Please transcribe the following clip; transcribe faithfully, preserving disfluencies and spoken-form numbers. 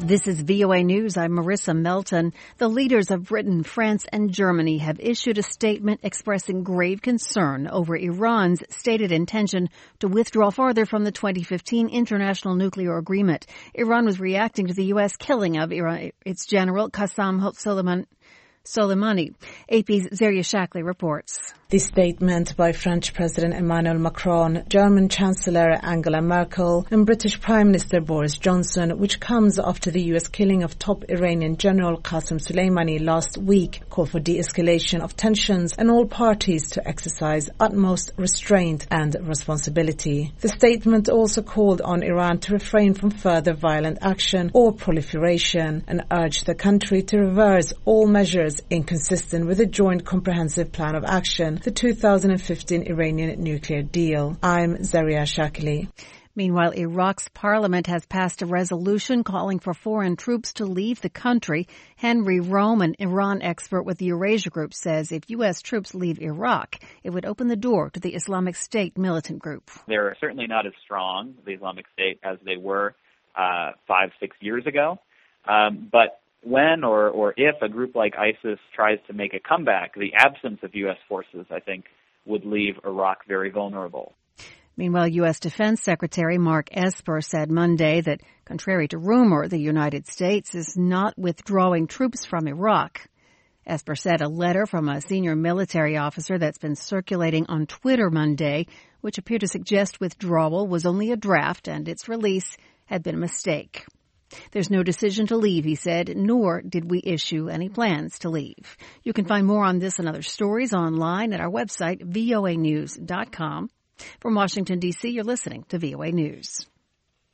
This is V O A News. I'm Marissa Melton. The leaders of Britain, France, and Germany have issued a statement expressing grave concern over Iran's stated intention to withdraw farther from the twenty fifteen international nuclear agreement. Iran was reacting to the U S killing of Iran, its general Qasem Soleimani. Soleimani. A P's Zaria Shackley reports. The statement by French President Emmanuel Macron, German Chancellor Angela Merkel and British Prime Minister Boris Johnson, which comes after the U S killing of top Iranian General Qasem Soleimani last week, call for de-escalation of tensions and all parties to exercise utmost restraint and responsibility. The statement also called on Iran to refrain from further violent action or proliferation and urged the country to reverse all measures inconsistent with the Joint Comprehensive Plan of Action, the two thousand fifteen Iranian nuclear deal. I'm Zaria Shackley. Meanwhile, Iraq's parliament has passed a resolution calling for foreign troops to leave the country. Henry Rome, an Iran expert with the Eurasia Group, says if U S troops leave Iraq, it would open the door to the Islamic State militant group. They're certainly not as strong, the Islamic State, as they were uh, five, six years ago. Um, but when or, or if a group like ISIS tries to make a comeback, the absence of U S forces, I think, would leave Iraq very vulnerable. Meanwhile, U S Defense Secretary Mark Esper said Monday that, contrary to rumor, the United States is not withdrawing troops from Iraq. Esper said a letter from a senior military officer that's been circulating on Twitter Monday, which appeared to suggest withdrawal, was only a draft and its release had been a mistake. There's no decision to leave, he said, nor did we issue any plans to leave. You can find more on this and other stories online at our website, V O A news dot com. From Washington, D C, you're listening to V O A News.